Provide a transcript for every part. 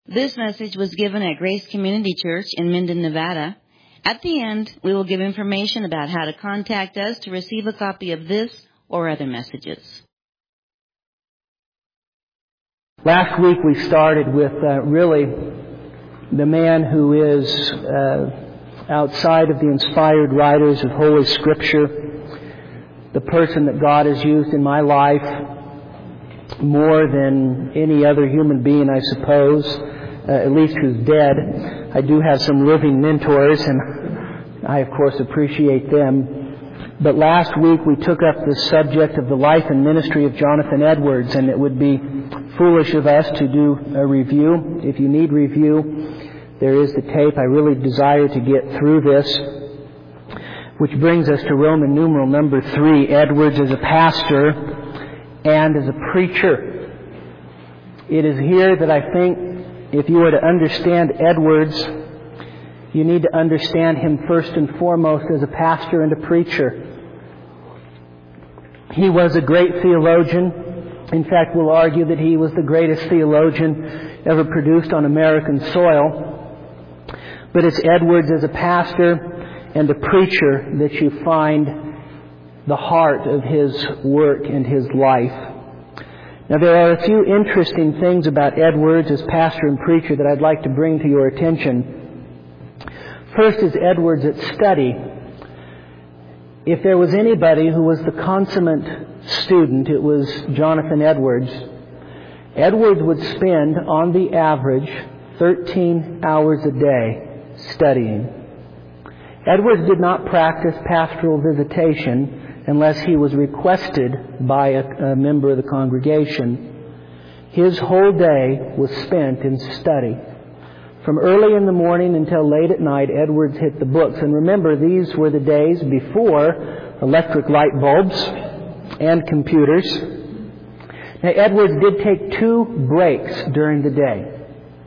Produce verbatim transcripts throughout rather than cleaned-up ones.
This message was given at Grace Community Church in Minden, Nevada. At the end, we will give information about how to contact us to receive a copy of this or other messages. Last week we started with uh, really the man who is uh, outside of the inspired writers of Holy Scripture, the person that God has used in my life more than any other human being, I suppose, uh, at least who's dead. I do have some living mentors, and I, of course, appreciate them. But last week we took up the subject of the life and ministry of Jonathan Edwards, and it would be foolish of us to do a review. If you need review, there is the tape. I really desire to get through this, which brings us to Roman numeral number three, Edwards as a pastor and as a preacher. It is here that I think if you were to understand Edwards, you need to understand him first and foremost as a pastor and a preacher. He was a great theologian. In fact, we'll argue that he was the greatest theologian ever produced on American soil. But it's Edwards as a pastor and a preacher that you find the heart of his work and his life. Now, there are a few interesting things about Edwards as pastor and preacher that I'd like to bring to your attention. First is Edwards at study. If there was anybody who was the consummate student, it was Jonathan Edwards. Edwards would spend, on the average, thirteen hours a day studying. Edwards did not practice pastoral visitation unless he was requested by a, a member of the congregation. His whole day was spent in study. From early in the morning until late at night, Edwards hit the books. And remember, these were the days before electric light bulbs and computers. Now, Edwards did take two breaks during the day.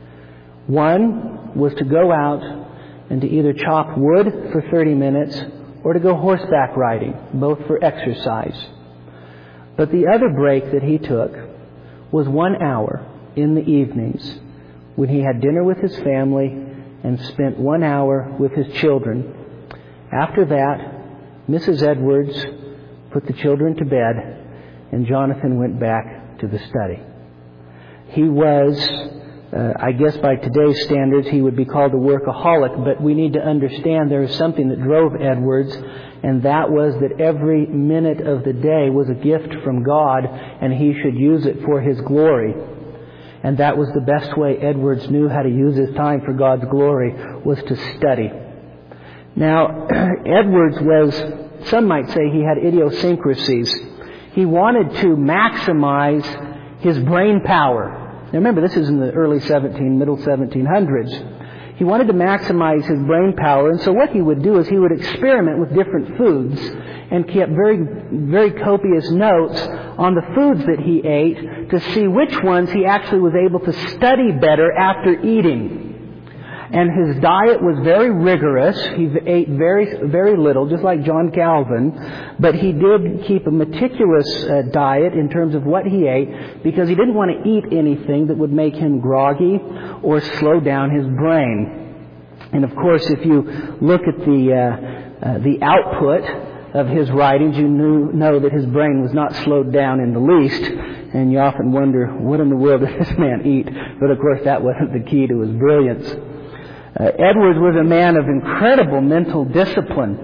One was to go out and to either chop wood for thirty minutes or to go horseback riding, both for exercise. But the other break that he took was one hour in the evenings when he had dinner with his family and spent one hour with his children. After that, Missus Edwards put the children to bed and Jonathan went back to the study. He was, uh, I guess by today's standards, he would be called a workaholic, but we need to understand there is something that drove Edwards, and that was that every minute of the day was a gift from God, and he should use it for His glory. And that was the best way Edwards knew how to use his time for God's glory, was to study. Now, Edwards was, some might say he had idiosyncrasies. He wanted to maximize his brain power. Now remember, this is in the early seventeen, middle seventeen hundreds. He wanted to maximize his brain power, and so what he would do is he would experiment with different foods and kept very, very copious notes on the foods that he ate to see which ones he actually was able to study better after eating. And his diet was very rigorous. He ate very, very little, just like John Calvin. But he did keep a meticulous uh, diet in terms of what he ate, because he didn't want to eat anything that would make him groggy or slow down his brain. And of course, if you look at the uh, uh, the output of his writings, you knew, know that his brain was not slowed down in the least. And you often wonder, what in the world did this man eat? But of course, that wasn't the key to his brilliance. Uh, Edwards was a man of incredible mental discipline.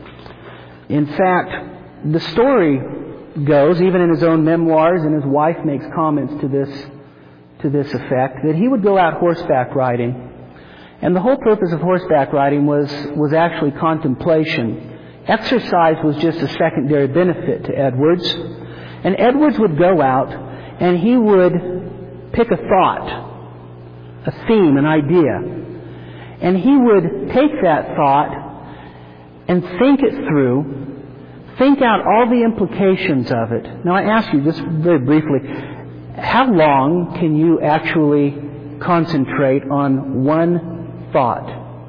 In fact, the story goes, even in his own memoirs, and his wife makes comments to this to this effect, that he would go out horseback riding. And the whole purpose of horseback riding was, was actually contemplation. Exercise was just a secondary benefit to Edwards. And Edwards would go out and he would pick a thought, a theme, an idea. And he would take that thought and think it through, think out all the implications of it. Now I ask you just very briefly, how long can you actually concentrate on one thought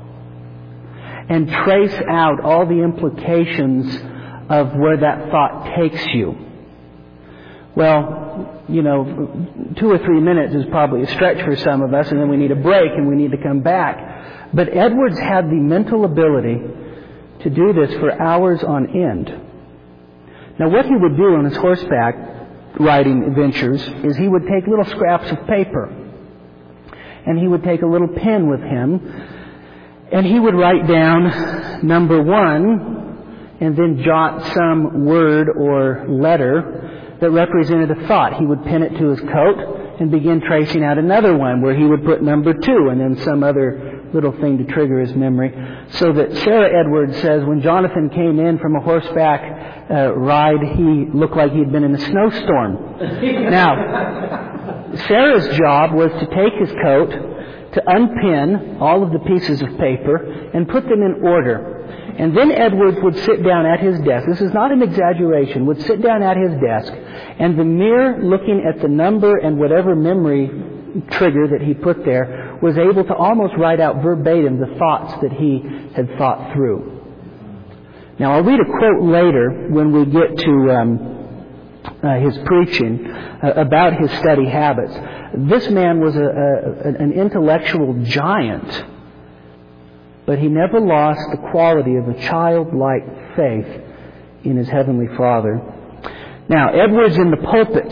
and trace out all the implications of where that thought takes you? Well, you know, two or three minutes is probably a stretch for some of us, and then we need a break and we need to come back. But Edwards had the mental ability to do this for hours on end. Now, what he would do on his horseback riding ventures is he would take little scraps of paper, and he would take a little pen with him, and he would write down number one, and then jot some word or letter that represented a thought. He would pin it to his coat and begin tracing out another one where he would put number two and then some other little thing to trigger his memory. So that Sarah Edwards says when Jonathan came in from a horseback uh, ride, he looked like he'd been in a snowstorm. Now, Sarah's job was to take his coat, to unpin all of the pieces of paper and put them in order. And then Edwards would sit down at his desk. This is not an exaggeration. Would sit down at his desk, and the mere looking at the number and whatever memory trigger that he put there was able to almost write out verbatim the thoughts that he had thought through. Now, I'll read a quote later when we get to um, uh, his preaching uh, about his study habits. This man was a, a, an intellectual giant, but he never lost the quality of a childlike faith in his Heavenly Father. Now, Edwards in the pulpit.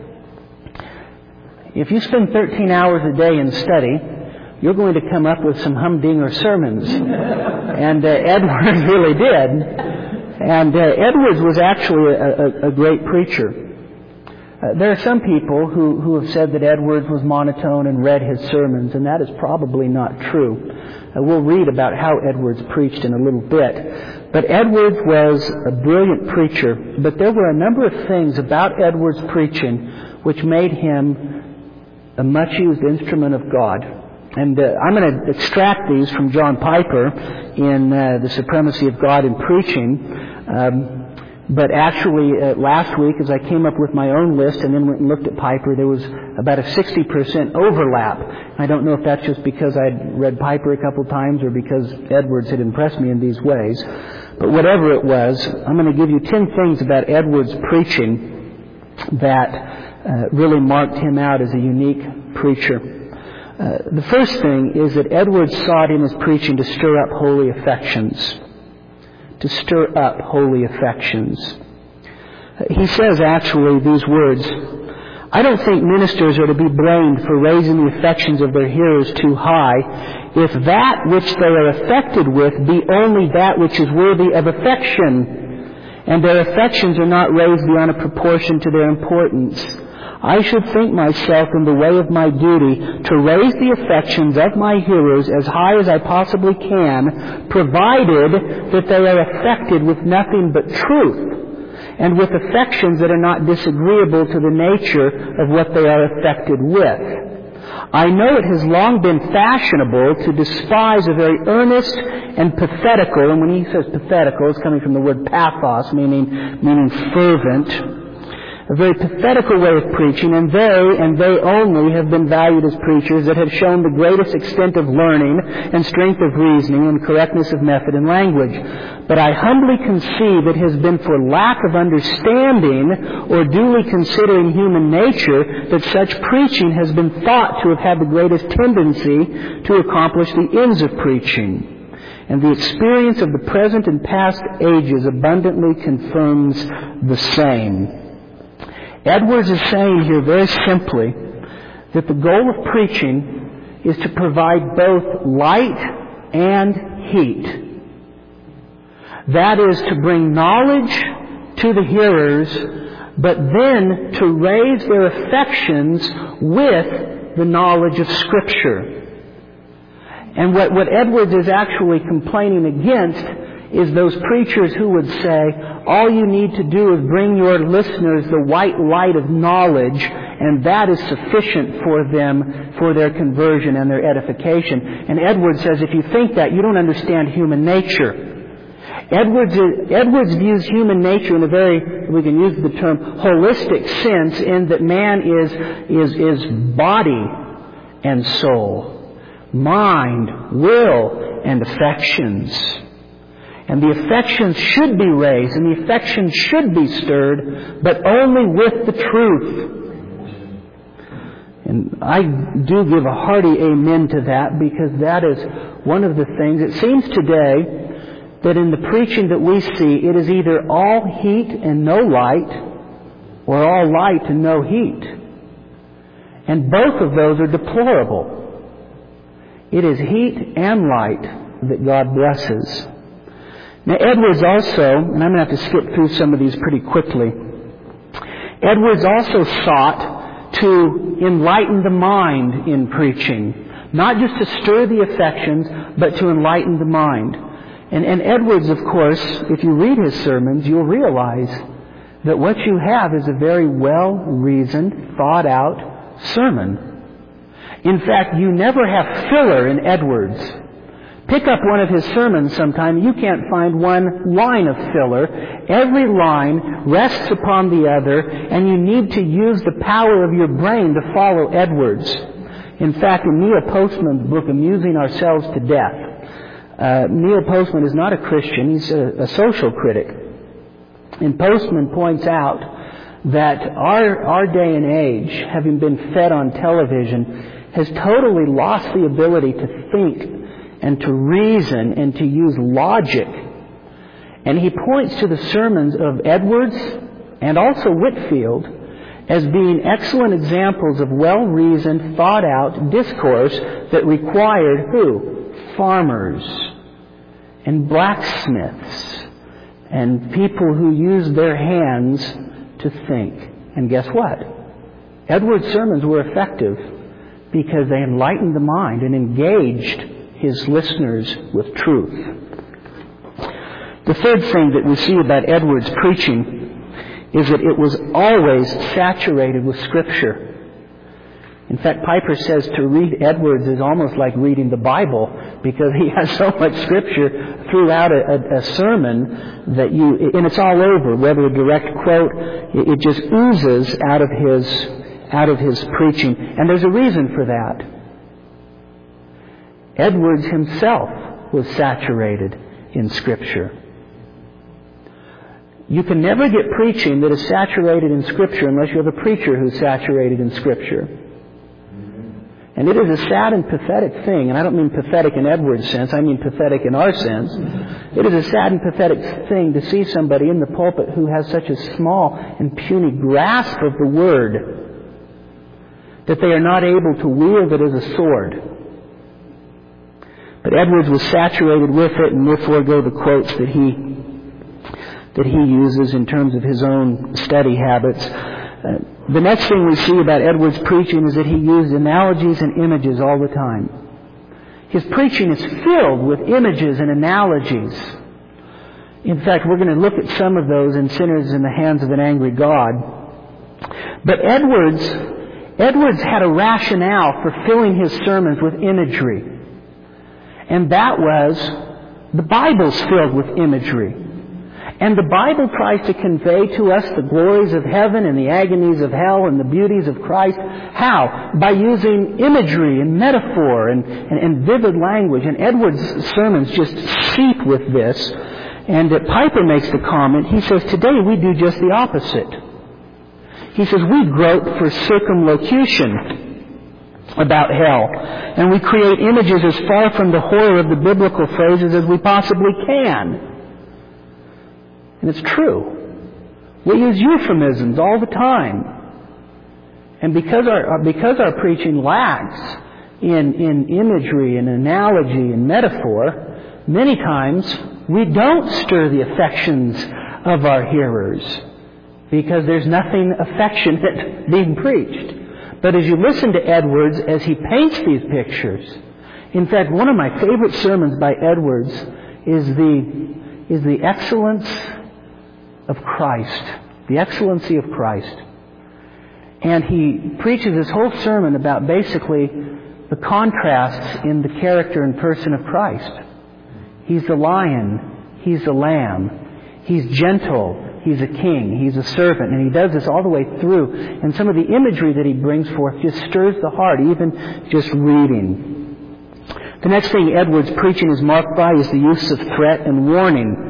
If you spend thirteen hours a day in study, you're going to come up with some humdinger sermons. And uh, Edwards really did. And uh, Edwards was actually a, a, a great preacher. Uh, there are some people who, who have said that Edwards was monotone and read his sermons, and that is probably not true. Uh, we'll read about how Edwards preached in a little bit. But Edwards was a brilliant preacher, but there were a number of things about Edwards' preaching which made him a much-used instrument of God. And uh, I'm going to extract these from John Piper in uh, The Supremacy of God in Preaching. Um, But actually, uh, last week, as I came up with my own list and then went and looked at Piper, there was about a sixty percent overlap. I don't know if that's just because I'd read Piper a couple times or because Edwards had impressed me in these ways. But whatever it was, I'm going to give you ten things about Edwards' preaching that uh, really marked him out as a unique preacher. Uh, the first thing is that Edwards sought in his preaching to stir up holy affections. To stir up holy affections. He says actually these words, I don't think ministers are to be blamed for raising the affections of their hearers too high, if that which they are affected with be only that which is worthy of affection, and their affections are not raised beyond a proportion to their importance. I should think myself in the way of my duty to raise the affections of my hearers as high as I possibly can, provided that they are affected with nothing but truth, and with affections that are not disagreeable to the nature of what they are affected with. I know it has long been fashionable to despise a very earnest and pathetical, and when he says pathetical, it's coming from the word pathos, meaning, meaning fervent, a very pathetical way of preaching, and they, and they only, have been valued as preachers that have shown the greatest extent of learning and strength of reasoning and correctness of method and language. But I humbly conceive it has been for lack of understanding or duly considering human nature that such preaching has been thought to have had the greatest tendency to accomplish the ends of preaching. And the experience of the present and past ages abundantly confirms the same. Edwards is saying here very simply that the goal of preaching is to provide both light and heat. That is to bring knowledge to the hearers, but then to raise their affections with the knowledge of Scripture. And what, what Edwards is actually complaining against is those preachers who would say, all you need to do is bring your listeners the white light of knowledge, and that is sufficient for them, for their conversion and their edification. And Edwards says, if you think that, you don't understand human nature. Edwards, is, Edwards views human nature in a very, we can use the term, holistic sense, in that man is, is, is body and soul, mind, will, and affections. And the affections should be raised, and the affections should be stirred, but only with the truth. And I do give a hearty amen to that, because that is one of the things. It seems today that in the preaching that we see, it is either all heat and no light, or all light and no heat. And both of those are deplorable. It is heat and light that God blesses. Now, Edwards also, and I'm going to have to skip through some of these pretty quickly, Edwards also sought to enlighten the mind in preaching. Not just to stir the affections, but to enlighten the mind. And, and Edwards, of course, if you read his sermons, you'll realize that what you have is a very well-reasoned, thought-out sermon. In fact, you never have filler in Edwards. Pick up one of his sermons sometime. You can't find one line of filler. Every line rests upon the other, and you need to use the power of your brain to follow Edwards. In fact, in Neil Postman's book, Amusing Ourselves to Death, uh, Neil Postman is not a Christian. He's a, a social critic. And Postman points out that our, our day and age, having been fed on television, has totally lost the ability to think and to reason and to use logic. And he points to the sermons of Edwards and also Whitefield as being excellent examples of well-reasoned, thought-out discourse that required who? Farmers and blacksmiths and people who used their hands to think. And guess what? Edwards' sermons were effective because they enlightened the mind and engaged his listeners with truth. The third thing that we see about Edwards' preaching is that it was always saturated with Scripture. In fact, Piper says to read Edwards is almost like reading the Bible, because he has so much Scripture throughout a, a, a sermon that you, and it's all over, whether a direct quote, it, it just oozes out of his, out of his preaching. And there's a reason for that. Edwards himself was saturated in Scripture. You can never get preaching that is saturated in Scripture unless you have a preacher who's saturated in Scripture. And it is a sad and pathetic thing, and I don't mean pathetic in Edwards' sense, I mean pathetic in our sense. It is a sad and pathetic thing to see somebody in the pulpit who has such a small and puny grasp of the Word that they are not able to wield it as a sword. But Edwards was saturated with it, and we'll forego the quotes that he that he uses in terms of his own study habits. Uh, the next thing we see about Edwards' preaching is that he used analogies and images all the time. His preaching is filled with images and analogies. In fact, we're going to look at some of those in Sinners in the Hands of an Angry God. But Edwards, Edwards had a rationale for filling his sermons with imagery. And that was, the Bible's filled with imagery. And the Bible tries to convey to us the glories of heaven and the agonies of hell and the beauties of Christ. How? By using imagery and metaphor and, and, and vivid language. And Edwards' sermons just seep with this. And uh, Piper makes the comment, he says, today we do just the opposite. He says, we grope for circumlocution about hell. And we create images as far from the horror of the biblical phrases as we possibly can. And it's true. We use euphemisms all the time. And because our because our preaching lacks in, in imagery and analogy and metaphor, many times we don't stir the affections of our hearers because there's nothing affectionate being preached. But as you listen to Edwards as he paints these pictures, in fact, one of my favorite sermons by Edwards is the is the excellence of Christ, the excellency of Christ. And he preaches his whole sermon about basically the contrasts in the character and person of Christ. He's the lion, he's the lamb, he's gentle, he's a king, he's a servant, and he does this all the way through. And some of the imagery that he brings forth just stirs the heart, even just reading. The next thing Edwards' preaching is marked by is the use of threat and warning.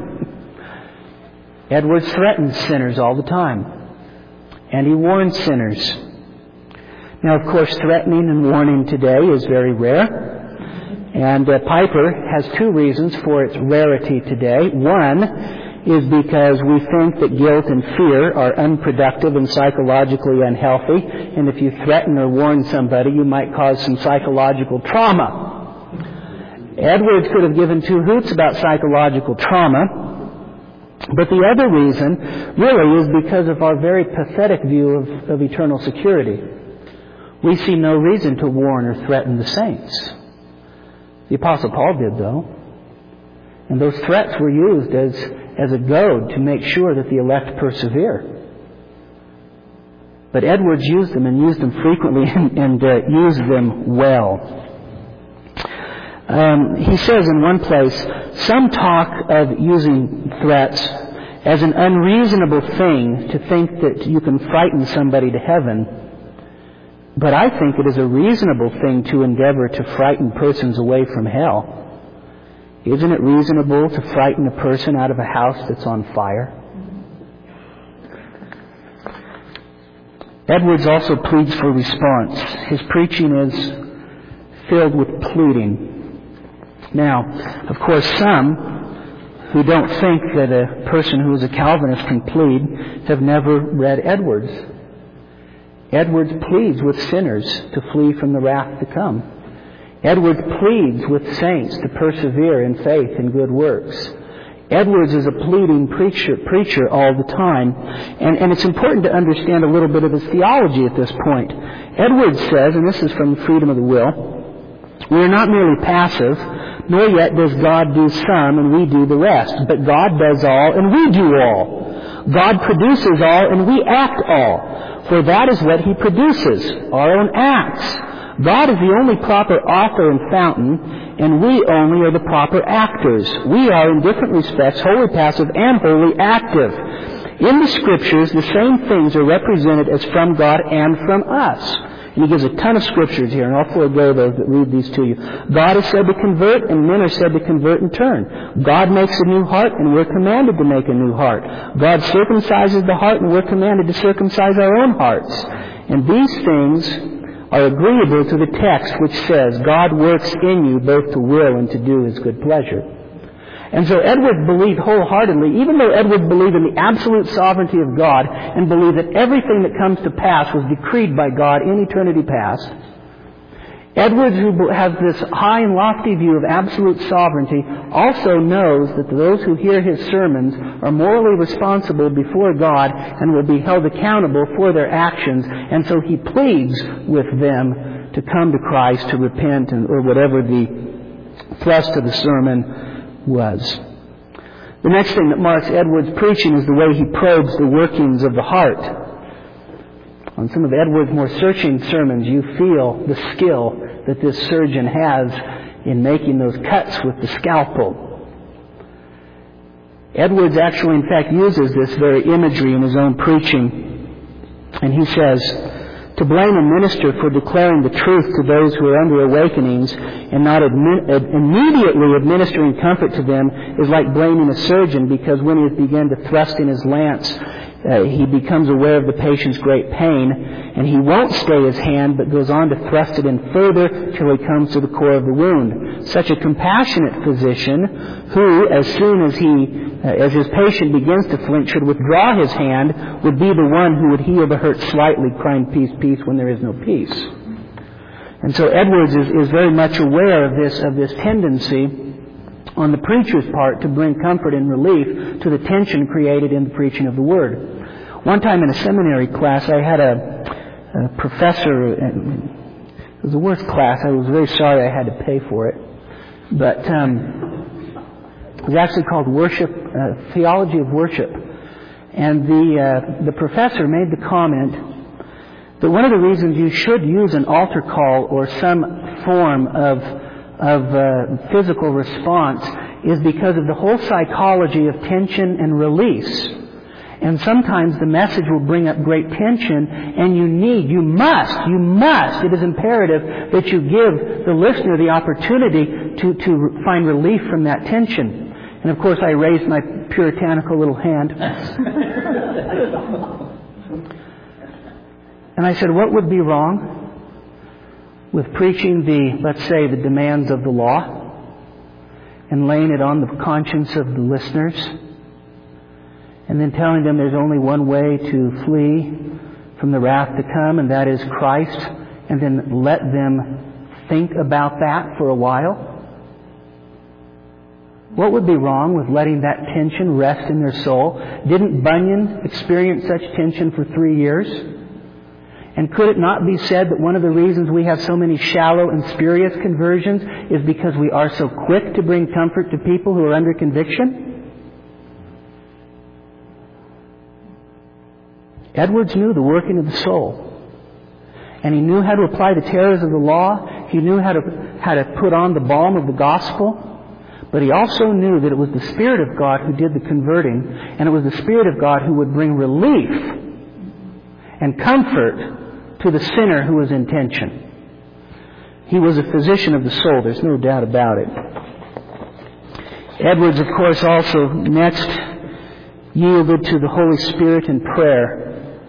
Edwards threatens sinners all the time. And he warns sinners. Now, of course, threatening and warning today is very rare. And uh, Piper has two reasons for its rarity today. One is because we think that guilt and fear are unproductive and psychologically unhealthy. And if you threaten or warn somebody, you might cause some psychological trauma. Edwards could have given two hoots about psychological trauma. But the other reason really is because of our very pathetic view of, of eternal security. We see no reason to warn or threaten the saints. The Apostle Paul did, though. And those threats were used as, as a goad to make sure that the elect persevere. But Edwards used them and used them frequently and, and uh, used them well. Um, he says in one place, some talk of using threats as an unreasonable thing to think that you can frighten somebody to heaven. But I think it is a reasonable thing to endeavor to frighten persons away from hell. Isn't it reasonable to frighten a person out of a house that's on fire? Edwards also pleads for response. His preaching is filled with pleading. Now, of course, some who don't think that a person who is a Calvinist can plead have never read Edwards. Edwards pleads with sinners to flee from the wrath to come. Edwards pleads with saints to persevere in faith and good works. Edwards is a pleading preacher, preacher all the time. And, and it's important to understand a little bit of his theology at this point. Edwards says, and this is from Freedom of the Will, we are not merely passive, nor yet does God do some and we do the rest. But God does all and we do all. God produces all and we act all. For that is what He produces, our own acts. God is the only proper author and fountain, and we only are the proper actors. We are, in different respects, wholly passive and wholly active. In the Scriptures, the same things are represented as from God and from us. And he gives a ton of scriptures here, and I'll forego those that read these to you. God is said to convert, and men are said to convert in turn. God makes a new heart, and we're commanded to make a new heart. God circumcises the heart, and we're commanded to circumcise our own hearts. And these things are agreeable to the text which says, God works in you both to will and to do His good pleasure. And so Edwards believed wholeheartedly, even though Edwards believed in the absolute sovereignty of God and believed that everything that comes to pass was decreed by God in eternity past, Edwards, who has this high and lofty view of absolute sovereignty, also knows that those who hear his sermons are morally responsible before God and will be held accountable for their actions. And so he pleads with them to come to Christ, to repent, and, or whatever the thrust of the sermon was. The next thing that marks Edwards' preaching is the way he probes the workings of the heart. On some of Edwards' more searching sermons, you feel the skill that this surgeon has in making those cuts with the scalpel. Edwards actually, in fact, uses this very imagery in his own preaching. And he says, to blame a minister for declaring the truth to those who are under awakenings and not admi- ad- immediately administering comfort to them is like blaming a surgeon because when he has begun to thrust in his lance, uh, he becomes aware of the patient's great pain, and he won't stay his hand but goes on to thrust it in further till he comes to the core of the wound. Such a compassionate physician who, as soon as he Uh, as his patient begins to flinch, should withdraw his hand, would be the one who would heal the hurt slightly, crying, peace, peace, when there is no peace. And so Edwards is, is very much aware of this, of this tendency on the preacher's part to bring comfort and relief to the tension created in the preaching of the Word. One time in a seminary class, I had a, a professor, it was the worst class, I was very sorry I had to pay for it, but um It was actually called Worship, uh, Theology of Worship. And the uh, the professor made the comment that one of the reasons you should use an altar call or some form of of uh, physical response is because of the whole psychology of tension and release. And sometimes the message will bring up great tension, and you need, you must, you must, it is imperative that you give the listener the opportunity to, to find relief from that tension. And of course I raised my puritanical little hand. And I said, what would be wrong? with preaching the, let's say, the demands of the law and laying it on the conscience of the listeners, and then telling them there's only one way to flee from the wrath to come, and that is Christ, and then let them think about that for a while? What would be wrong with letting that tension rest in their soul? Didn't Bunyan experience such tension for three years? And could it not be said that one of the reasons we have so many shallow and spurious conversions is because we are so quick to bring comfort to people who are under conviction? Edwards knew the working of the soul. And he knew how to apply the terrors of the law. He knew how to, how to put on the balm of the gospel. But he also knew that it was the Spirit of God who did the converting, and it was the Spirit of God who would bring relief and comfort to the sinner who was in tension. He was a physician of the soul, there's no doubt about it. Edwards, of course, also next yielded to the Holy Spirit in prayer.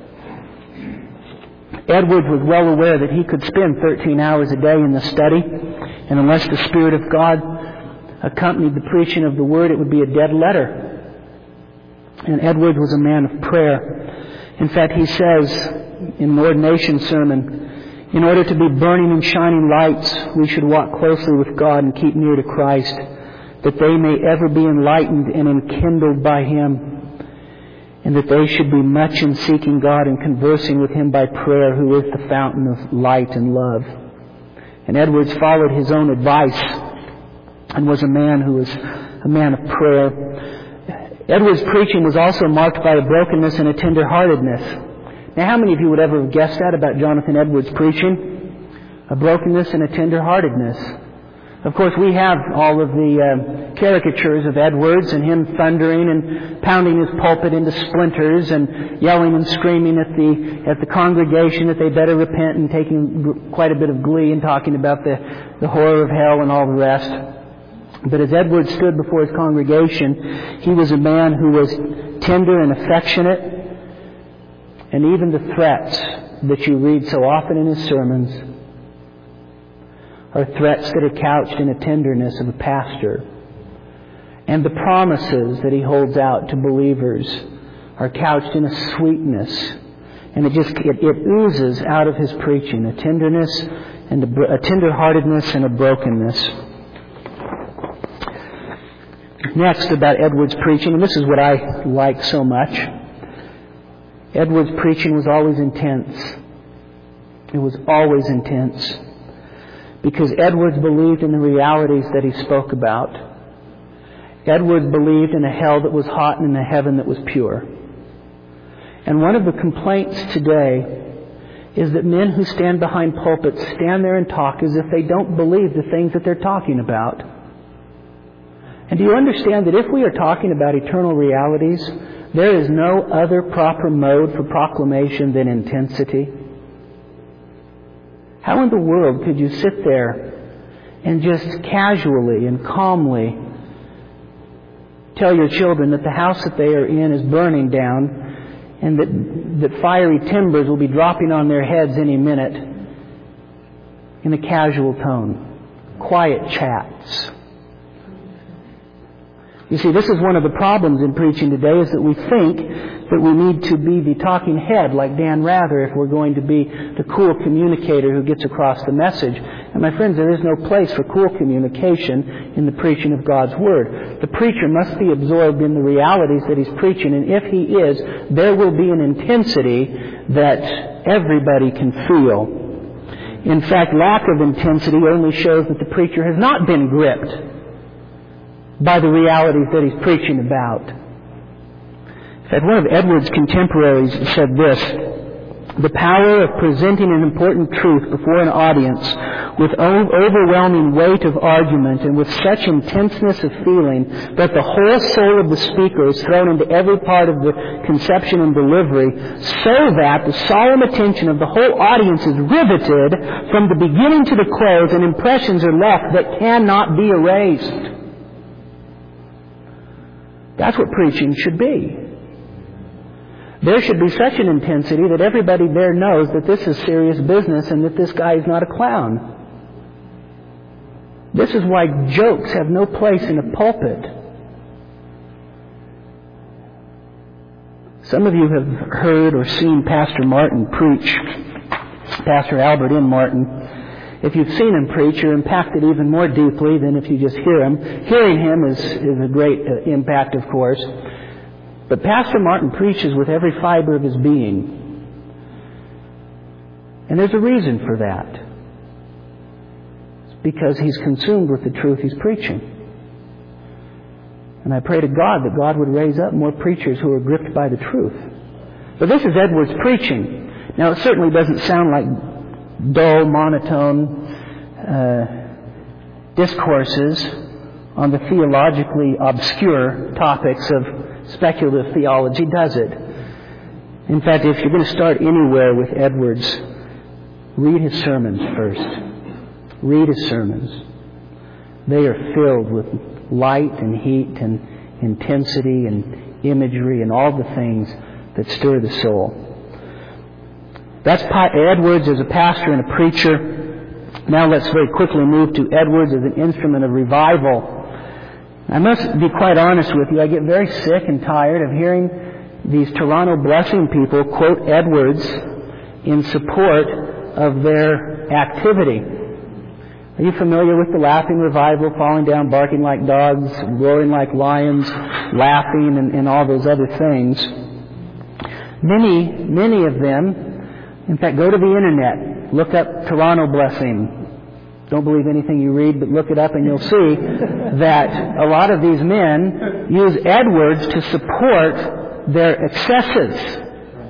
Edwards was well aware that he could spend thirteen hours a day in the study, and unless the Spirit of God accompanied the preaching of the Word, it would be a dead letter. And Edwards was a man of prayer. In fact, he says in an ordination sermon, in order to be burning and shining lights, we should walk closely with God and keep near to Christ, that they may ever be enlightened and enkindled by Him, and that they should be much in seeking God and conversing with Him by prayer, who is the fountain of light and love. And Edwards followed his own advice and was a man who was a man of prayer. Edwards' preaching was also marked by a brokenness and a tender-heartedness. Now, how many of you would ever have guessed that about Jonathan Edwards' preaching? A brokenness and a tender-heartedness. Of course, we have all of the uh, caricatures of Edwards and him thundering and pounding his pulpit into splinters and yelling and screaming at the at the congregation that they better repent, and taking quite a bit of glee in talking about the, the horror of hell and all the rest. But as Edwards stood before his congregation, he was a man who was tender and affectionate, and even the threats that you read so often in his sermons are threats that are couched in a tenderness of a pastor. And the promises that he holds out to believers are couched in a sweetness. And it just, it, it oozes out of his preaching, a tenderness and a, a tender-heartedness and a brokenness. Next, about Edwards' preaching, and this is what I like so much. Edwards' preaching was always intense. It was always intense. Because Edwards believed in the realities that he spoke about. Edwards believed in a hell that was hot and in a heaven that was pure. And one of the complaints today is that men who stand behind pulpits stand there and talk as if they don't believe the things that they're talking about. And do you understand that if we are talking about eternal realities, there is no other proper mode for proclamation than intensity? How in the world could you sit there and just casually and calmly tell your children that the house that they are in is burning down and that, that fiery timbers will be dropping on their heads any minute in a casual tone? Quiet chats. You see, this is one of the problems in preaching today, is that we think that we need to be the talking head like Dan Rather if we're going to be the cool communicator who gets across the message. And my friends, there is no place for cool communication in the preaching of God's Word. The preacher must be absorbed in the realities that he's preaching, and if he is, there will be an intensity that everybody can feel. In fact, lack of intensity only shows that the preacher has not been gripped by the realities that he's preaching about. In fact, one of Edwards' contemporaries said this: the power of presenting an important truth before an audience with overwhelming weight of argument and with such intenseness of feeling that the whole soul of the speaker is thrown into every part of the conception and delivery, so that the solemn attention of the whole audience is riveted from the beginning to the close, and impressions are left that cannot be erased. That's what preaching should be. there should be such an intensity that everybody there knows that this is serious business and that this guy is not a clown. This is why jokes have no place in a pulpit. Some of you have heard or seen Pastor Martin preach, Pastor Albert M. Martin. If you've seen him preach, you're impacted even more deeply than if you just hear him. Hearing him is, is a great uh, impact, of course. But Pastor Martin preaches with every fiber of his being. And there's a reason for that. It's because he's consumed with the truth he's preaching. And I pray to God that God would raise up more preachers who are gripped by the truth. But this is Edwards preaching. Now, it certainly doesn't sound like dull, monotone uh, discourses on the theologically obscure topics of speculative theology, does it? In fact, if you're going to start anywhere with Edwards, read his sermons first. Read his sermons. They are filled with light and heat and intensity and imagery and all the things that stir the soul. That's Edwards as a pastor and a preacher. Now let's very quickly move to Edwards as an instrument of revival. I must be quite honest with you, I get very sick and tired of hearing these Toronto Blessing people quote Edwards in support of their activity. Are you familiar with the laughing revival, falling down, barking like dogs, roaring like lions, laughing, and, and all those other things? Many, many of them, in fact, go to the internet, look up Toronto Blessing. Don't believe anything you read, but look it up and you'll see that a lot of these men use Edwards to support their excesses.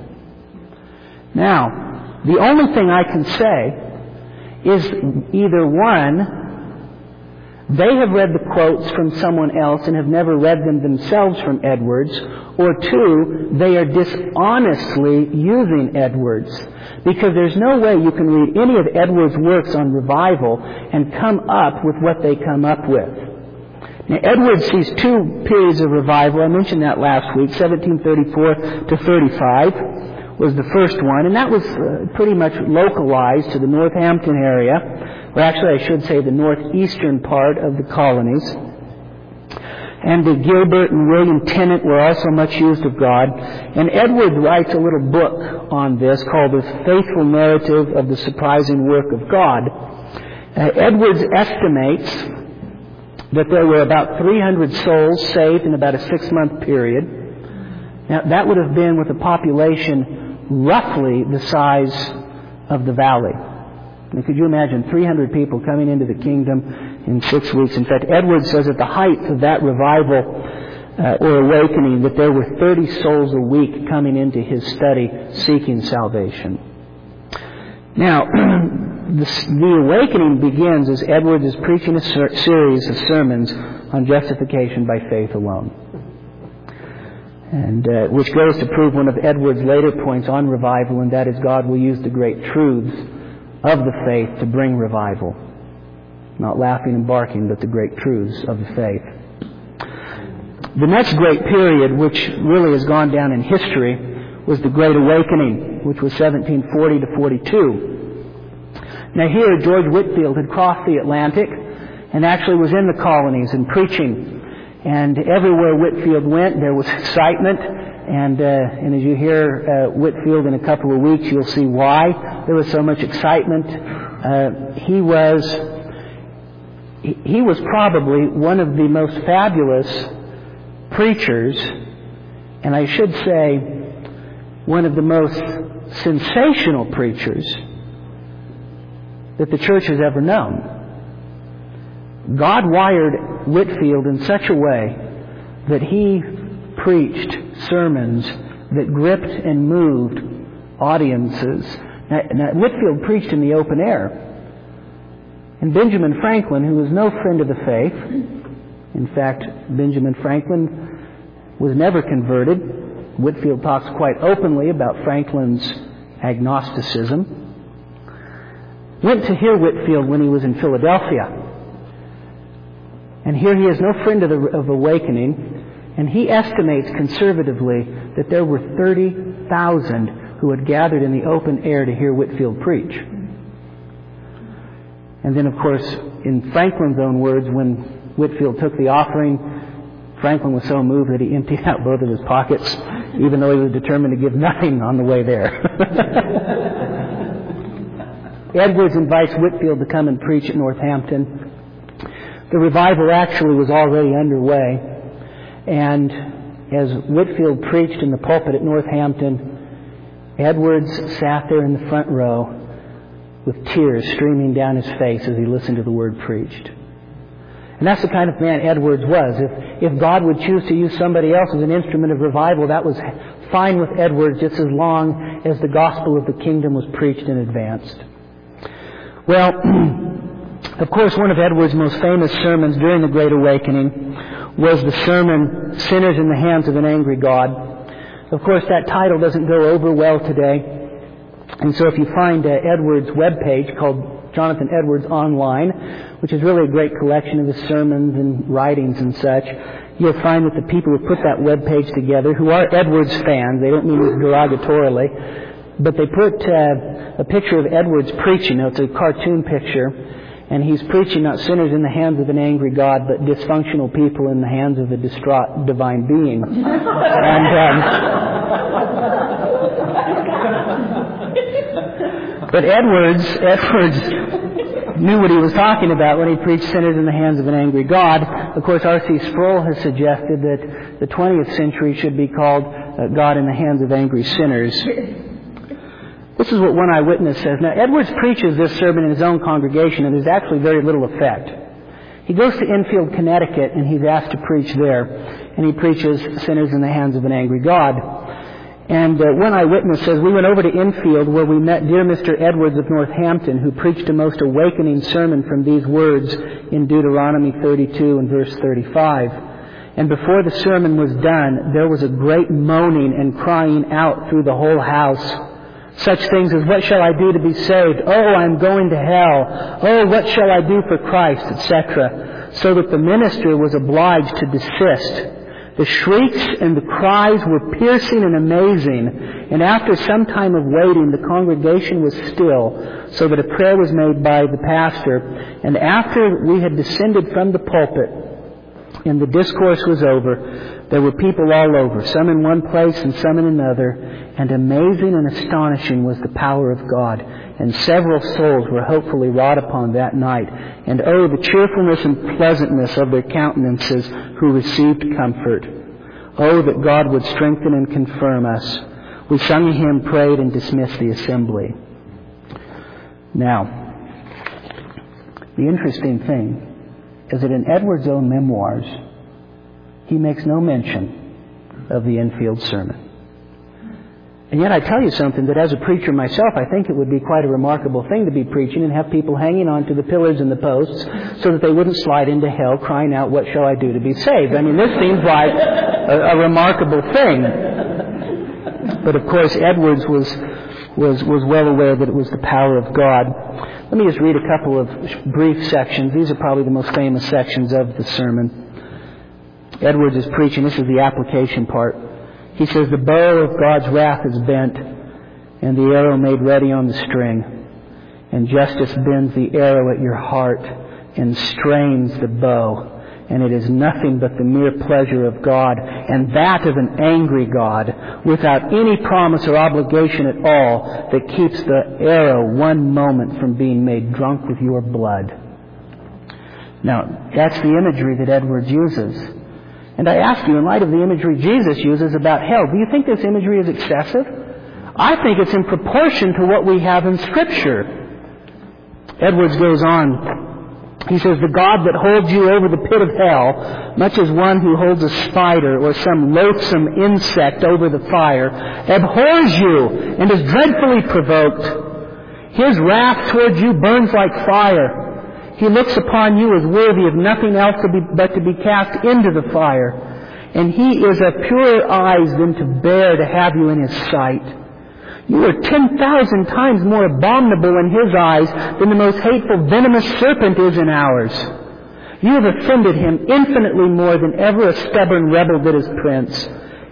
Now, the only thing I can say is either one, they have read the quotes from someone else and have never read them themselves from Edwards, or two, they are dishonestly using Edwards. Because there's no way you can read any of Edwards' works on revival and come up with what they come up with. Now, Edwards sees two periods of revival. I mentioned that last week, seventeen thirty-four to thirty-five. Was the first one, and that was uh, pretty much localized to the Northampton area, or actually I should say the northeastern part of the colonies. And the Gilbert and William Tennant were also much used of God. And Edwards writes a little book on this called The Faithful Narrative of the Surprising Work of God. Uh, Edwards estimates that there were about three hundred souls saved in about a six-month period. Now, that would have been with a population roughly the size of the valley. Now, could you imagine three hundred people coming into the kingdom in six weeks? In fact, Edwards says at the height of that revival uh, or awakening that there were thirty souls a week coming into his study seeking salvation. Now, the, the awakening begins as Edwards is preaching a ser- series of sermons on justification by faith alone. And uh, which goes to prove one of Edwards' later points on revival, and that is God will use the great truths of the faith to bring revival. Not laughing and barking, but the great truths of the faith. The next great period, which really has gone down in history, was the Great Awakening, which was seventeen forty to forty-two. Now here, George Whitefield had crossed the Atlantic and actually was in the colonies and preaching. And everywhere Whitefield went, there was excitement. And, uh, and as you hear uh, Whitefield in a couple of weeks, you'll see why there was so much excitement. Uh, he was he, he was probably one of the most fabulous preachers, and I should say one of the most sensational preachers that the church has ever known. God wired Whitefield in such a way that he preached sermons that gripped and moved audiences. Now, now, Whitefield preached in the open air. And Benjamin Franklin, who was no friend of the faith, in fact, Benjamin Franklin was never converted. Whitefield talks quite openly about Franklin's agnosticism. Went to hear Whitefield when he was in Philadelphia. And here he is no friend of, the, of awakening, and he estimates conservatively that there were thirty thousand who had gathered in the open air to hear Whitefield preach. And then, of course, in Franklin's own words, when Whitefield took the offering, Franklin was so moved that he emptied out both of his pockets, even though he was determined to give nothing on the way there. Edwards invites Whitefield to come and preach at Northampton. The revival actually was already underway, and as Whitefield preached in the pulpit at Northampton, Edwards sat there in the front row with tears streaming down his face as he listened to the word preached. And that's the kind of man Edwards was. If, if God would choose to use somebody else as an instrument of revival, that was fine with Edwards, just as long as the gospel of the kingdom was preached and advanced. Well, of course, one of Edwards' most famous sermons during the Great Awakening was the sermon, Sinners in the Hands of an Angry God. Of course, that title doesn't go over well today. And so if you find uh, Edwards' webpage called Jonathan Edwards Online, which is really a great collection of his sermons and writings and such, you'll find that the people who put that webpage together, who are Edwards fans, they don't mean it derogatorily, but they put uh, a picture of Edwards preaching. Now, it's a cartoon picture, and he's preaching not sinners in the hands of an angry God, but dysfunctional people in the hands of a distraught divine being. And um, but Edwards, Edwards knew what he was talking about when he preached sinners in the hands of an angry God. Of course, R C Sproul has suggested that the twentieth century should be called uh, God in the hands of angry sinners. This is what one eyewitness says. Now, Edwards preaches this sermon in his own congregation, and there's actually very little effect. He goes to Enfield, Connecticut, and he's asked to preach there. And he preaches sinners in the hands of an angry God. And uh, one eyewitness says, we went over to Enfield where we met dear Mister Edwards of Northampton, who preached a most awakening sermon from these words in Deuteronomy thirty-two and verse thirty-five. And before the sermon was done, there was a great moaning and crying out through the whole house. Such things as, what shall I do to be saved? Oh, I'm going to hell. Oh, what shall I do for Christ, et cetera. So that the minister was obliged to desist. The shrieks and the cries were piercing and amazing, and after some time of waiting, the congregation was still, so that a prayer was made by the pastor. And after we had descended from the pulpit, and the discourse was over, there were people all over, some in one place and some in another, and amazing and astonishing was the power of God. And several souls were hopefully wrought upon that night. And oh, the cheerfulness and pleasantness of their countenances who received comfort. Oh, that God would strengthen and confirm us. We sung a hymn, prayed, and dismissed the assembly. Now, the interesting thing is that in Edwards' own memoirs, he makes no mention of the Enfield sermon. And yet I tell you something, that as a preacher myself, I think it would be quite a remarkable thing to be preaching and have people hanging on to the pillars and the posts so that they wouldn't slide into hell crying out, what shall I do to be saved? I mean, this seems like a, a remarkable thing. But of course, Edwards was, was, was well aware that it was the power of God. Let me just read a couple of brief sections. These are probably the most famous sections of the sermon. Edwards is preaching. This is the application part. He says, the bow of God's wrath is bent, and the arrow made ready on the string. And justice bends the arrow at your heart and strains the bow. And it is nothing but the mere pleasure of God, and that of an angry God, without any promise or obligation at all, that keeps the arrow one moment from being made drunk with your blood. Now, that's the imagery that Edwards uses. And I ask you, in light of the imagery Jesus uses about hell, do you think this imagery is excessive? I think it's in proportion to what we have in Scripture. Edwards goes on. He says, the God that holds you over the pit of hell, much as one who holds a spider or some loathsome insect over the fire, abhors you and is dreadfully provoked. His wrath towards you burns like fire. He looks upon you as worthy of nothing else to be, but to be cast into the fire. And he is of purer eyes than to bear to have you in his sight. You are ten thousand times more abominable in his eyes than the most hateful venomous serpent is in ours. You have offended him infinitely more than ever a stubborn rebel did his prince.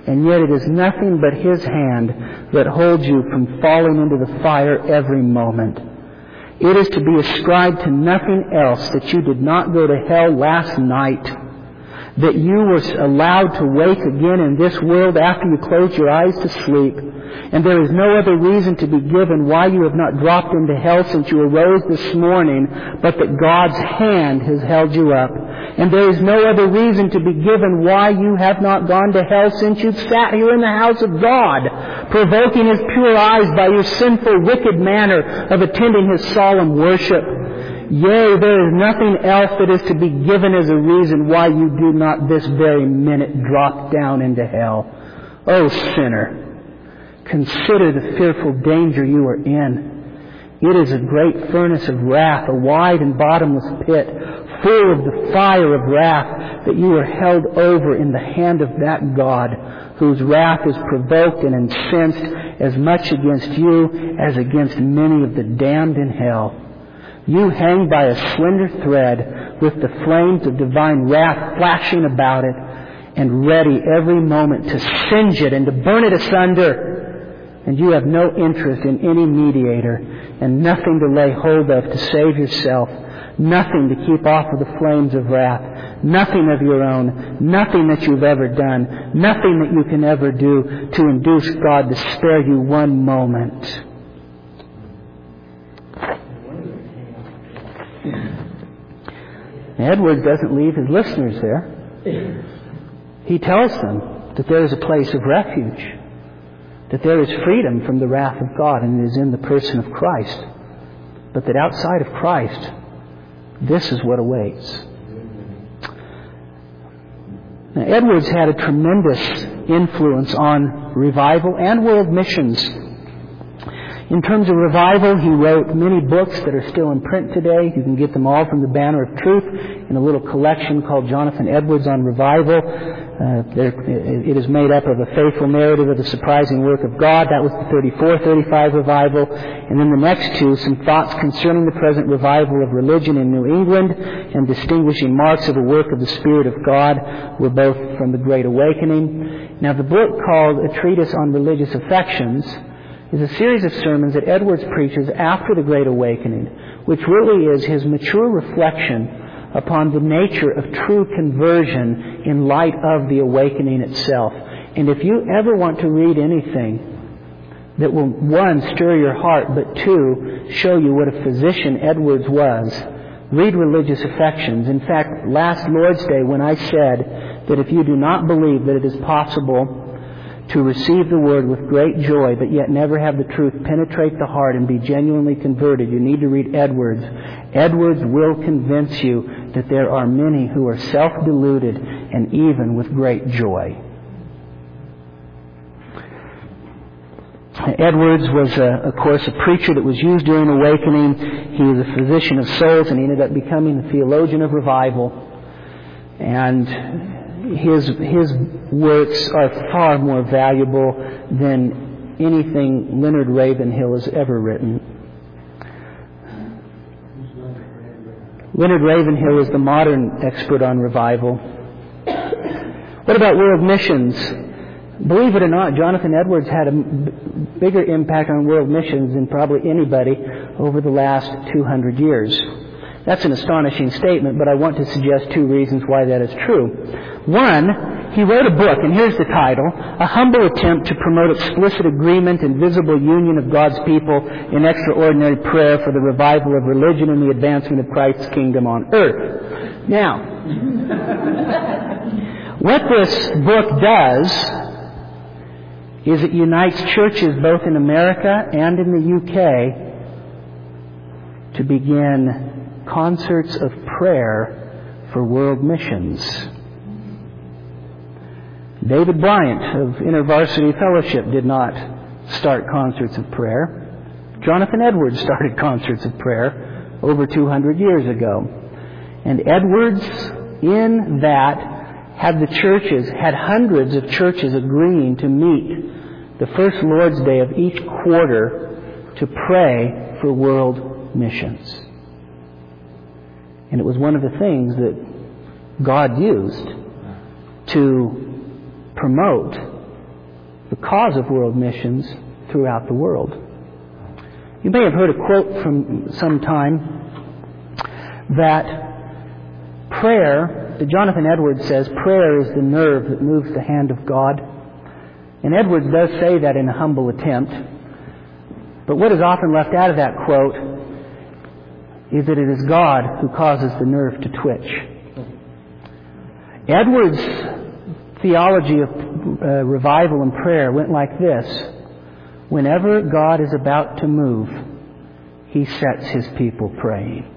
And yet it is nothing but His hand that holds you from falling into the fire every moment. It is to be ascribed to nothing else that you did not go to hell last night, that you were allowed to wake again in this world after you closed your eyes to sleep. And there is no other reason to be given why you have not dropped into hell since you arose this morning, but that God's hand has held you up. And there is no other reason to be given why you have not gone to hell since you've sat here in the house of God, provoking His pure eyes by your sinful, wicked manner of attending His solemn worship. Yea, there is nothing else that is to be given as a reason why you do not this very minute drop down into hell. O sinner, consider the fearful danger you are in. It is a great furnace of wrath, a wide and bottomless pit, full of the fire of wrath, that you are held over in the hand of that God, whose wrath is provoked and incensed as much against you as against many of the damned in hell. You hang by a slender thread, with the flames of divine wrath flashing about it, and ready every moment to singe it and to burn it asunder. And you have no interest in any mediator, and nothing to lay hold of to save yourself, nothing to keep off of the flames of wrath, nothing of your own, nothing that you've ever done, nothing that you can ever do to induce God to spare you one moment. Edwards doesn't leave his listeners there. He tells them that there is a place of refuge, that there is freedom from the wrath of God, and it is in the person of Christ. But that outside of Christ, this is what awaits. Now, Edwards had a tremendous influence on revival and world missions. In terms of revival, he wrote many books that are still in print today. You can get them all from the Banner of Truth in a little collection called Jonathan Edwards on Revival. Uh, there, it is made up of a faithful narrative of the surprising work of God. That was the thirty-four thirty-five revival. And then the next two, some thoughts concerning the present revival of religion in New England and distinguishing marks of the work of the Spirit of God, were both from the Great Awakening. Now, the book called A Treatise on Religious Affections is a series of sermons that Edwards preaches after the Great Awakening, which really is his mature reflection upon the nature of true conversion in light of the awakening itself. And if you ever want to read anything that will, one, stir your heart, but two, show you what a physician Edwards was, read Religious Affections. In fact, last Lord's Day, when I said that if you do not believe that it is possible to receive the Word with great joy, but yet never have the truth penetrate the heart and be genuinely converted, you need to read Edwards. Edwards will convince you that there are many who are self-deluded and even with great joy. Edwards was, a, of course, a preacher that was used during Awakening. He was a physician of souls, and he ended up becoming the theologian of revival. And His his works are far more valuable than anything Leonard Ravenhill has ever written. Leonard Ravenhill is the modern expert on revival. What about world missions? Believe it or not, Jonathan Edwards had a b- bigger impact on world missions than probably anybody over the last two hundred years. That's an astonishing statement, but I want to suggest two reasons why that is true. One, he wrote a book, and here's the title, A Humble Attempt to Promote Explicit Agreement and Visible Union of God's People in Extraordinary Prayer for the Revival of Religion and the Advancement of Christ's Kingdom on Earth. Now, what this book does is it unites churches both in America and in the U K to begin concerts of prayer for world missions. David Bryant of InterVarsity Fellowship did not start concerts of prayer. Jonathan Edwards started concerts of prayer over two hundred years ago. And Edwards, in that, had the churches, had hundreds of churches agreeing to meet the first Lord's Day of each quarter to pray for world missions. And it was one of the things that God used to promote the cause of world missions throughout the world. You may have heard a quote from some time that prayer, that Jonathan Edwards says, prayer is the nerve that moves the hand of God. And Edwards does say that in a humble attempt. But what is often left out of that quote is that it is God who causes the nerve to twitch. Edwards' theology of uh, revival and prayer went like this. Whenever God is about to move, He sets His people praying.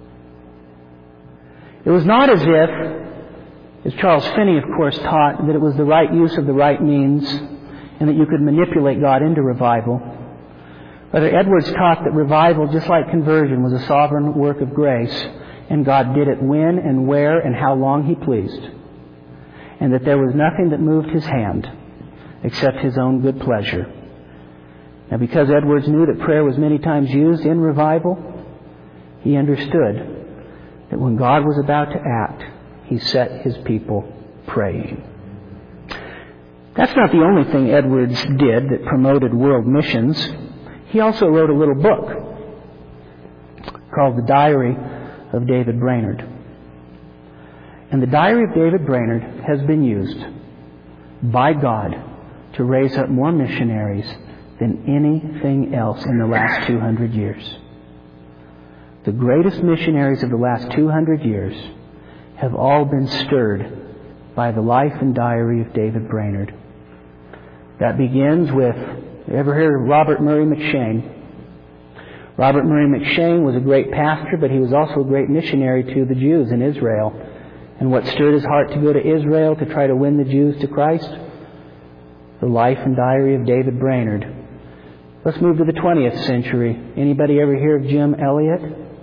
It was not as if, as Charles Finney, of course, taught, that it was the right use of the right means and that you could manipulate God into revival. Brother Edwards taught that revival, just like conversion, was a sovereign work of grace, and God did it when and where and how long He pleased, and that there was nothing that moved His hand except His own good pleasure. Now, because Edwards knew that prayer was many times used in revival, he understood that when God was about to act, He set His people praying. That's not the only thing Edwards did that promoted world missions. He also wrote a little book called The Diary of David Brainerd. And the Diary of David Brainerd has been used by God to raise up more missionaries than anything else in the last two hundred years. The greatest missionaries of the last two hundred years have all been stirred by the life and diary of David Brainerd. That begins with, you ever heard of Robert Murray McCheyne? Robert Murray McCheyne was a great pastor, but he was also a great missionary to the Jews in Israel. And what stirred his heart to go to Israel to try to win the Jews to Christ? The life and diary of David Brainerd. Let's move to the twentieth century. Anybody ever hear of Jim Elliot?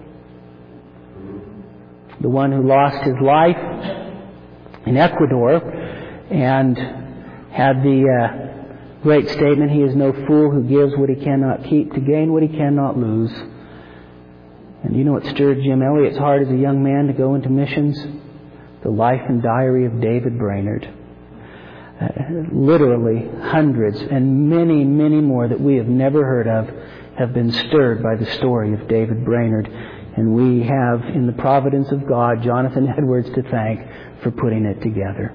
The one who lost his life in Ecuador and had the uh, great statement, "He is no fool who gives what he cannot keep to gain what he cannot lose." And you know what stirred Jim Elliot's heart as a young man to go into missions? The life and diary of David Brainerd. Uh, literally hundreds and many, many more that we have never heard of have been stirred by the story of David Brainerd. And we have, in the providence of God, Jonathan Edwards to thank for putting it together.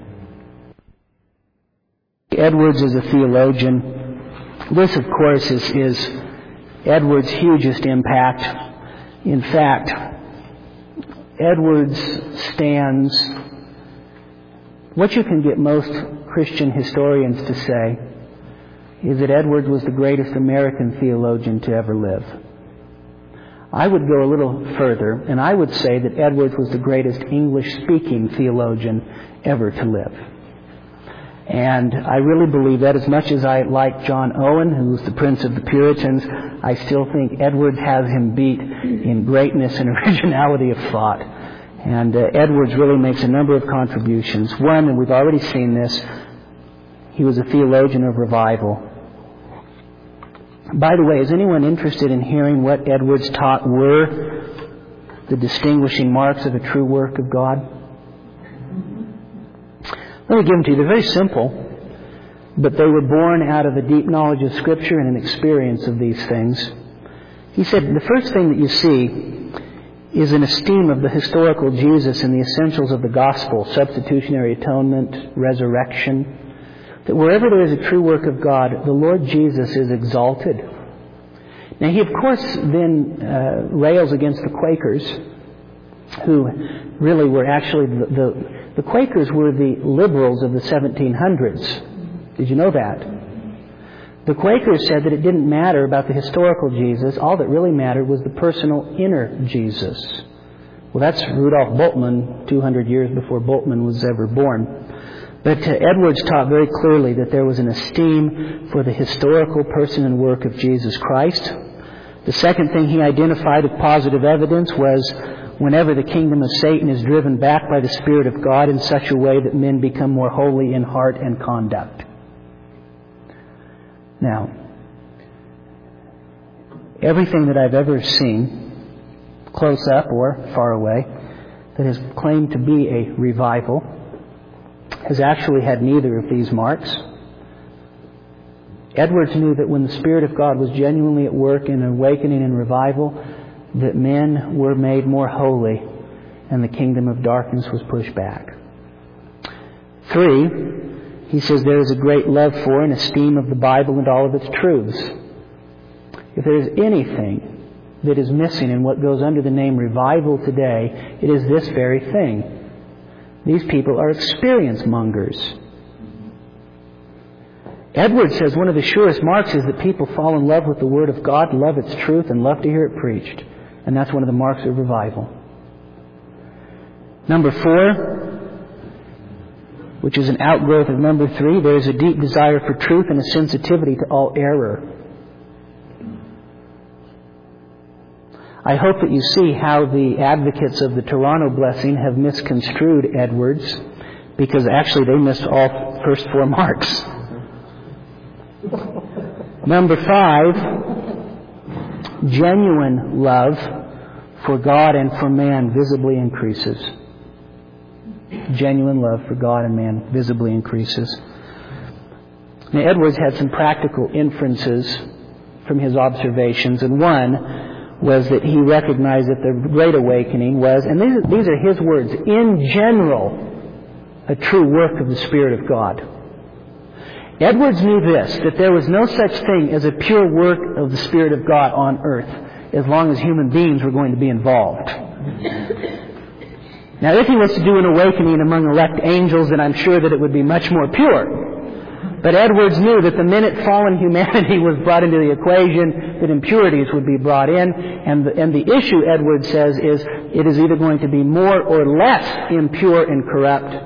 Edwards is a theologian. This, of course, is, is Edwards' hugest impact. In fact, Edwards stands, what you can get most Christian historians to say is that Edwards was the greatest American theologian to ever live. I would go a little further, and I would say that Edwards was the greatest English-speaking theologian ever to live. And I really believe that. As much as I like John Owen, who was the Prince of the Puritans, I still think Edwards has him beat in greatness and originality of thought. And uh, Edwards really makes a number of contributions. One, and we've already seen this, he was a theologian of revival. By the way, is anyone interested in hearing what Edwards taught were the distinguishing marks of a true work of God? Let me give them to you. They're very simple, but they were born out of a deep knowledge of Scripture and an experience of these things. He said the first thing that you see is an esteem of the historical Jesus and the essentials of the gospel, substitutionary atonement, resurrection. That wherever there is a true work of God, the Lord Jesus is exalted. Now, he, of course, then uh, rails against the Quakers, who really were actually, the, the, the Quakers were the liberals of the seventeen hundreds. Did you know that? The Quakers said that it didn't matter about the historical Jesus. All that really mattered was the personal inner Jesus. Well, that's Rudolf Bultmann, two hundred years before Bultmann was ever born. But uh, Edwards taught very clearly that there was an esteem for the historical person and work of Jesus Christ. The second thing he identified of positive evidence was whenever the kingdom of Satan is driven back by the Spirit of God in such a way that men become more holy in heart and conduct. Now, everything that I've ever seen, close up or far away, that has claimed to be a revival has actually had neither of these marks. Edwards knew that when the Spirit of God was genuinely at work in awakening and revival, that men were made more holy and the kingdom of darkness was pushed back. Three, he says there is a great love for and esteem of the Bible and all of its truths. If there is anything that is missing in what goes under the name revival today, it is this very thing. These people are experience mongers. Edwards says one of the surest marks is that people fall in love with the Word of God, love its truth, and love to hear it preached. And that's one of the marks of revival. Number four, which is an outgrowth of number three, there is a deep desire for truth and a sensitivity to all error. I hope that you see how the advocates of the Toronto blessing have misconstrued Edwards, because actually they missed all first four marks. Number five, genuine love for God and for man visibly increases. Genuine love for God and man visibly increases. Now, Edwards had some practical inferences from his observations, and one was that he recognized that the Great Awakening was, and these, these are his words, in general, a true work of the Spirit of God. Edwards knew this, that there was no such thing as a pure work of the Spirit of God on earth, as long as human beings were going to be involved. Now, if he was to do an awakening among elect angels, then I'm sure that it would be much more pure. But Edwards knew that the minute fallen humanity was brought into the equation, that impurities would be brought in. And the, and the issue, Edwards says, is it is either going to be more or less impure and corrupt,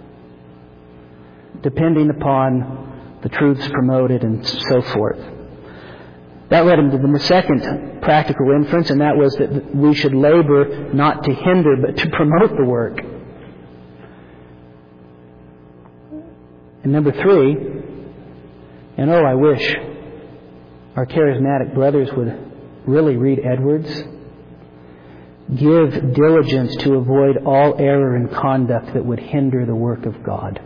depending upon the truths promoted and so forth. That led him to the second practical inference, and that was that we should labor not to hinder but to promote the work. And number three, and oh, I wish our charismatic brothers would really read Edwards. Give diligence to avoid all error in conduct that would hinder the work of God.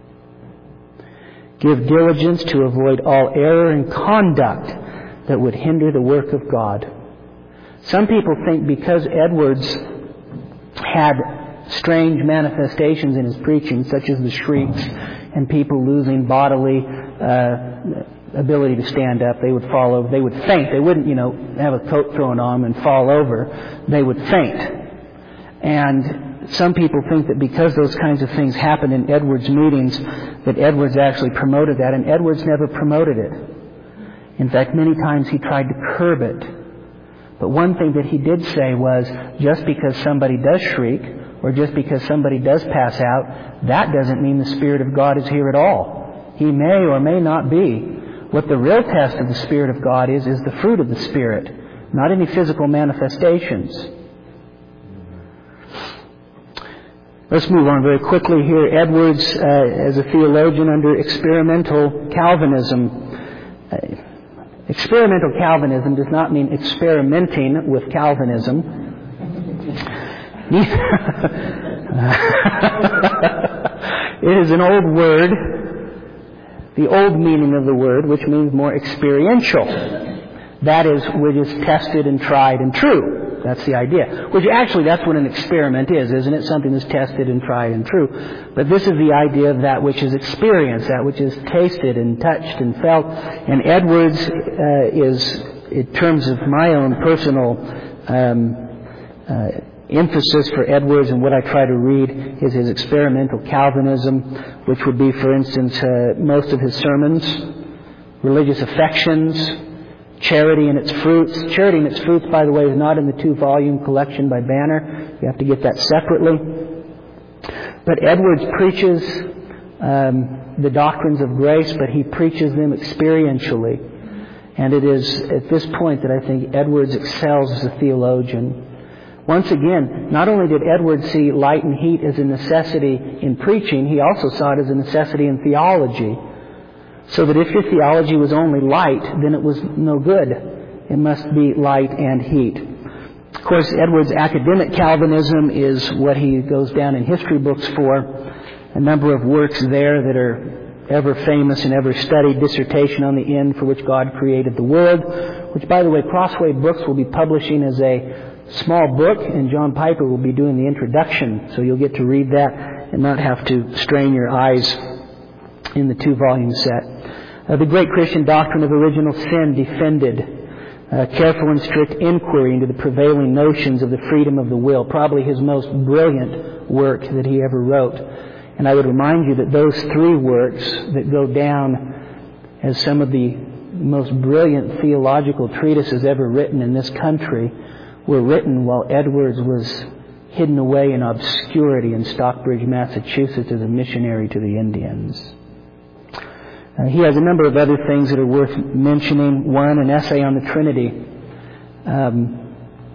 Give diligence to avoid all error in conduct that would hinder the work of God. Some people think because Edwards had strange manifestations in his preaching, such as the shrieks and people losing bodily uh, ability to stand up, they would fall over. They would faint. They wouldn't, you know, have a coat thrown on them and fall over. They would faint. And some people think that because those kinds of things happened in Edwards' meetings, that Edwards actually promoted that, and Edwards never promoted it. In fact, many times he tried to curb it. But one thing that he did say was, just because somebody does shriek, or just because somebody does pass out, that doesn't mean the Spirit of God is here at all. He may or may not be. What the real test of the Spirit of God is, is the fruit of the Spirit, not any physical manifestations. Let's move on very quickly here. Edwards, uh, as a theologian under experimental Calvinism. Uh, experimental Calvinism does not mean experimenting with Calvinism. It is an old word, the old meaning of the word, which means more experiential. That is, which is tested and tried and true. That's the idea. Which actually, that's what an experiment is, isn't it? Something that's tested and tried and true. But this is the idea of that which is experienced, that which is tasted and touched and felt. And Edwards uh, is, in terms of my own personal um, uh, emphasis for Edwards, and what I try to read is his experimental Calvinism, which would be, for instance, uh, most of his sermons, religious affections, charity and its fruits. Charity and its fruits, by the way, is not in the two-volume collection by Banner. You have to get that separately. But Edwards preaches um, the doctrines of grace, but he preaches them experientially. And it is at this point that I think Edwards excels as a theologian. Once again, not only did Edwards see light and heat as a necessity in preaching, he also saw it as a necessity in theology. So that if your theology was only light, then it was no good. It must be light and heat. Of course, Edwards' academic Calvinism is what he goes down in history books for. A number of works there that are ever famous and ever studied dissertation on the end for which God created the world, which, by the way, Crossway Books will be publishing as a small book, and John Piper will be doing the introduction, so you'll get to read that and not have to strain your eyes in the two-volume set. Uh, the great Christian doctrine of original sin defended. Uh, careful and strict inquiry into the prevailing notions of the freedom of the will. Probably his most brilliant work that he ever wrote. And I would remind you that those three works that go down as some of the most brilliant theological treatises ever written in this country were written while Edwards was hidden away in obscurity in Stockbridge, Massachusetts as a missionary to the Indians. Uh, he has a number of other things that are worth mentioning. One, an essay on the Trinity. Um,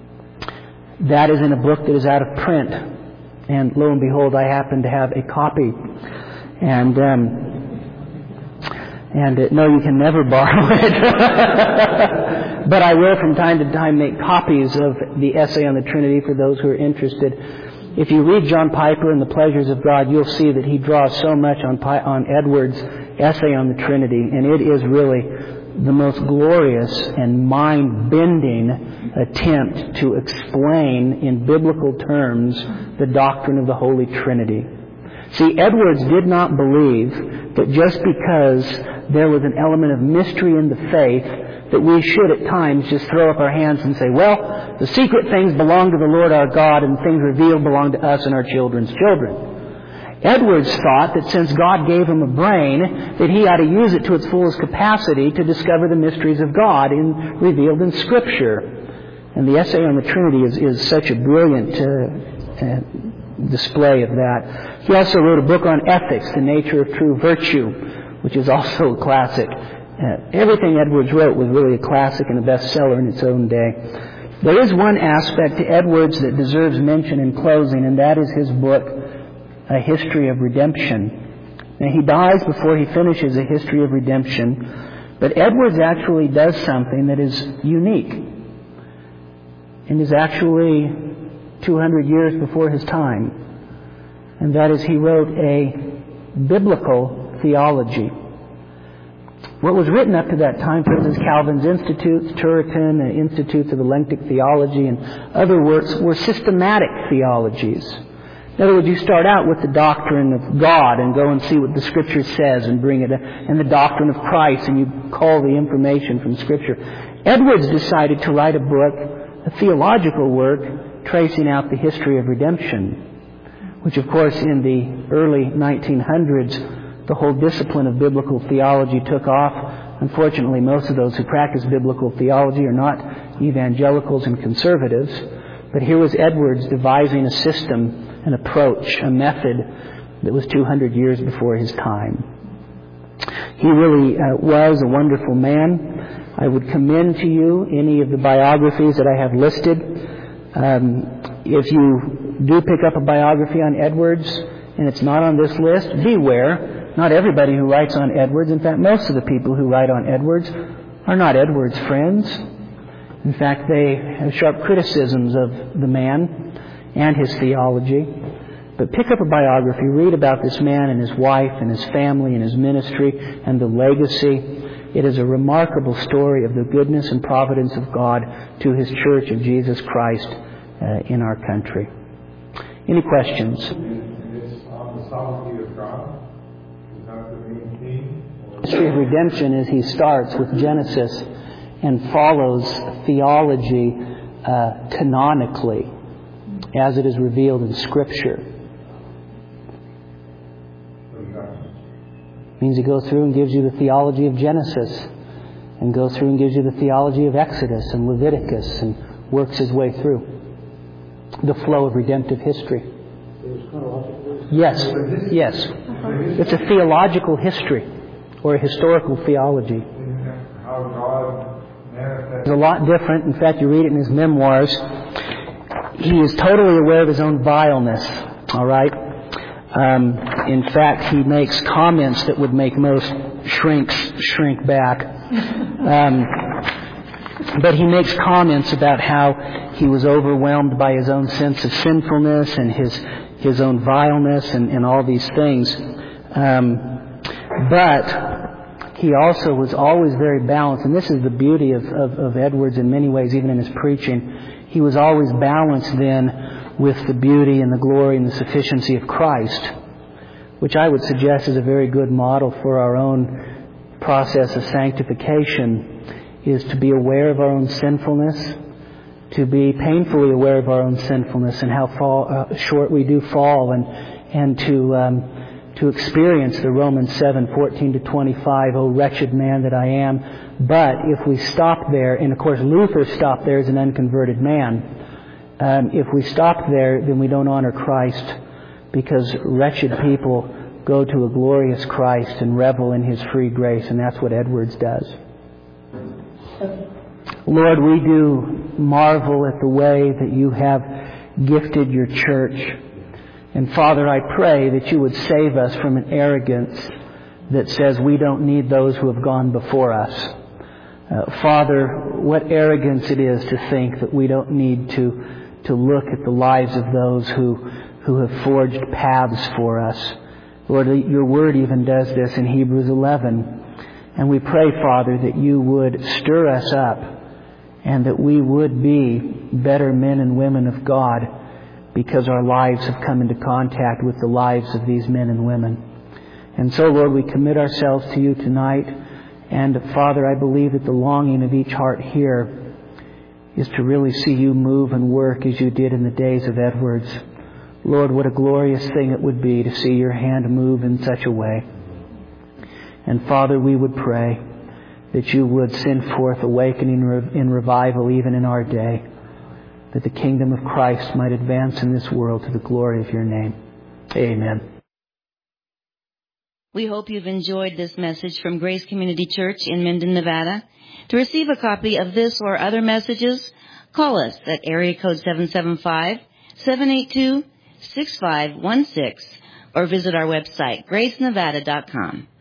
that is in a book that is out of print. And lo and behold, I happen to have a copy. And, um, and uh, no, you can never borrow it. But I will from time to time make copies of the essay on the Trinity for those who are interested. If you read John Piper and the Pleasures of God, you'll see that he draws so much on, Pi- on Edwards' essay on the Trinity, and it is really the most glorious and mind-bending attempt to explain in biblical terms the doctrine of the Holy Trinity. See, Edwards did not believe that just because there was an element of mystery in the faith that we should at times just throw up our hands and say, well, the secret things belong to the Lord our God and things revealed belong to us and our children's children. Edwards thought that since God gave him a brain, that he ought to use it to its fullest capacity to discover the mysteries of God in, revealed in Scripture. And the essay on the Trinity is, is such a brilliant uh, uh, display of that. He also wrote a book on ethics, the nature of true virtue, which is also a classic. Uh, everything Edwards wrote was really a classic and a bestseller in its own day. There is one aspect to Edwards that deserves mention in closing, and that is his book, A History of Redemption. Now, he dies before he finishes A History of Redemption, but Edwards actually does something that is unique and is actually two hundred years before his time, and that is he wrote a biblical theology. What was written up to that time, for instance, Calvin's Institutes, Turretin, uh, Institutes of Elenctic Theology, and other works, were systematic theologies. In other words, you start out with the doctrine of God and go and see what the Scripture says and bring it, and the doctrine of Christ, and you call the information from Scripture. Edwards decided to write a book, a theological work, tracing out the history of redemption, which, of course, in the early nineteen hundreds, the whole discipline of biblical theology took off. Unfortunately, most of those who practice biblical theology are not evangelicals and conservatives. But here was Edwards devising a system, an approach, a method that was two hundred years before his time. He really uh, was a wonderful man. I would commend to you any of the biographies that I have listed. Um, if you do pick up a biography on Edwards and it's not on this list, beware. Not everybody who writes on Edwards, in fact, most of the people who write on Edwards are not Edwards' friends. In fact, they have sharp criticisms of the man and his theology. But pick up a biography, read about this man and his wife and his family and his ministry and the legacy. It is a remarkable story of the goodness and providence of God to His Church of Jesus Christ uh, in our country. Any questions? It's on the sovereignty of God. Is that the main theme? The history of redemption is he starts with Genesis and follows theology uh, canonically as it is revealed in Scripture. It means he goes through and gives you the theology of Genesis and goes through and gives you the theology of Exodus and Leviticus and works his way through the flow of redemptive history. Yes, yes. It's a theological history or a historical theology. How God manifests. It's a lot different. In fact, you read it in his memoirs. He is totally aware of his own vileness. All right? Um, in fact, he makes comments that would make most shrinks shrink back. Um, but he makes comments about how he was overwhelmed by his own sense of sinfulness and his his own vileness and, and all these things. Um, But he also was always very balanced, and this is the beauty of, of, of Edwards in many ways, even in his preaching. He was always balanced then with the beauty and the glory and the sufficiency of Christ, which I would suggest is a very good model for our own process of sanctification, is to be aware of our own sinfulness, to be painfully aware of our own sinfulness and how fall, uh, short we do fall, and and to um, to experience the Romans seven fourteen to twenty-five, "O wretched man that I am." But if we stop there, and of course Luther stopped there as an unconverted man, um, if we stop there, then we don't honor Christ, because wretched people go to a glorious Christ and revel in His free grace, and that's what Edwards does. Lord, we do marvel at the way that You have gifted Your church. And Father, I pray that You would save us from an arrogance that says we don't need those who have gone before us. Uh, Father, what arrogance it is to think that we don't need to to look at the lives of those who who have forged paths for us. Lord, Your Word even does this in Hebrews eleven. And we pray, Father, that You would stir us up and that we would be better men and women of God because our lives have come into contact with the lives of these men and women. And so, Lord, we commit ourselves to You tonight. And, Father, I believe that the longing of each heart here is to really see You move and work as You did in the days of Edwards. Lord, what a glorious thing it would be to see Your hand move in such a way. And, Father, we would pray that You would send forth awakening and revival even in our day, that the kingdom of Christ might advance in this world to the glory of Your name. Amen. We hope you've enjoyed this message from Grace Community Church in Minden, Nevada. To receive a copy of this or other messages, call us at area code seven seven five, seven eight two, six five one six or visit our website, grace nevada dot com.